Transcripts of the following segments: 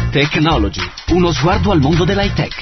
Technology, uno sguardo al mondo dell'high tech.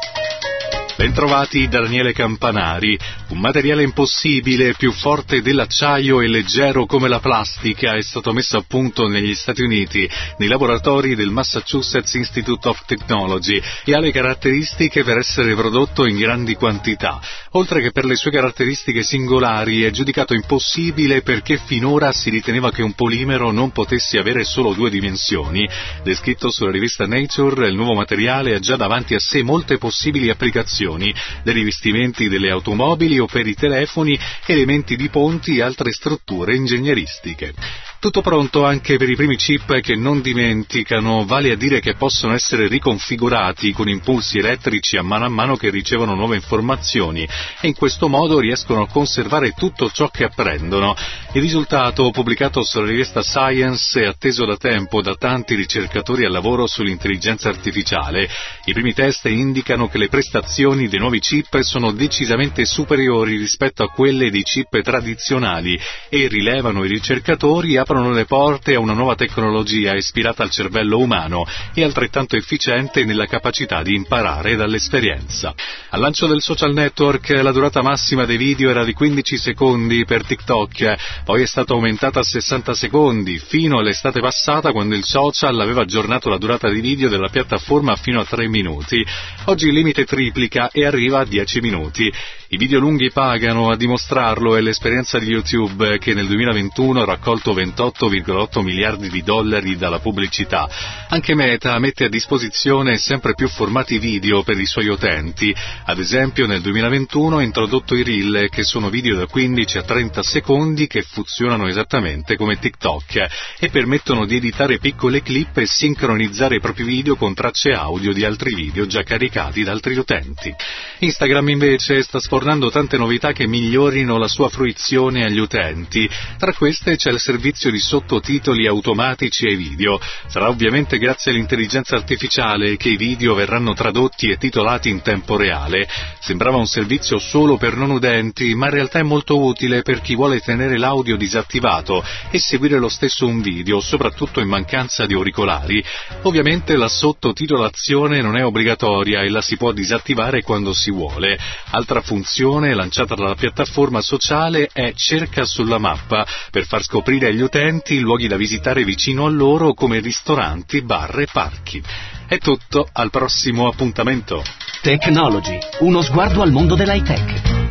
Bentrovati da Daniele Campanari. Un materiale impossibile, più forte dell'acciaio e leggero come la plastica, è stato messo a punto negli Stati Uniti, nei laboratori del Massachusetts Institute of Technology, e ha le caratteristiche per essere prodotto in grandi quantità. Oltre che per le sue caratteristiche singolari, è giudicato impossibile perché finora si riteneva che un polimero non potesse avere solo due dimensioni. Descritto sulla rivista Nature, il nuovo materiale ha già davanti a sé molte possibili applicazioni, dai rivestimenti delle automobili o per i telefoni, elementi di ponti e altre strutture ingegneristiche. Tutto pronto anche per i primi chip che non dimenticano, vale a dire che possono essere riconfigurati con impulsi elettrici a mano che ricevono nuove informazioni, e in questo modo riescono a conservare tutto ciò che apprendono. Il risultato, pubblicato sulla rivista Science, è atteso da tempo da tanti ricercatori al lavoro sull'intelligenza artificiale. I primi test indicano che le prestazioni dei nuovi chip sono decisamente superiori rispetto a quelle dei chip tradizionali e, rilevano i ricercatori, aprono le porte a una nuova tecnologia ispirata al cervello umano e altrettanto efficiente nella capacità di imparare dall'esperienza. Al lancio del social network la durata massima dei video era di 15 secondi per TikTok, poi è stata aumentata a 60 secondi fino all'estate passata, quando il social aveva aggiornato la durata di video della piattaforma fino a 3 minuti. Oggi il limite triplica e arriva a 10 minuti. I video lunghi pagano, a dimostrarlo è l'esperienza di YouTube, che nel 2021 ha raccolto 28,8 miliardi di dollari dalla pubblicità. Anche Meta mette a disposizione sempre più formati video per i suoi utenti. Ad esempio, nel 2021 ha introdotto i Reel, che sono video da 15 a 30 secondi che funzionano esattamente come TikTok e permettono di editare piccole clip e sincronizzare i propri video con tracce audio di altri video già caricati da altri utenti. Instagram invece sta sfornando tante novità che migliorino la sua fruizione agli utenti. Tra queste c'è il servizio di sottotitoli automatici ai video. Sarà ovviamente grazie all'intelligenza artificiale che i video verranno tradotti e titolati in tempo reale. Sembrava un servizio solo per non udenti, ma in realtà è molto utile per chi vuole tenere l'audio disattivato e seguire lo stesso un video, soprattutto in mancanza di auricolari. Ovviamente la sottotitolazione non è obbligatoria e la si può disattivare quando si vuole. Altra funzione lanciata dalla piattaforma sociale è Cerca sulla mappa, per far scoprire agli utenti luoghi da visitare vicino a loro come ristoranti, bar e parchi. È tutto, al prossimo appuntamento. Technology, uno sguardo al mondo dell'high tech.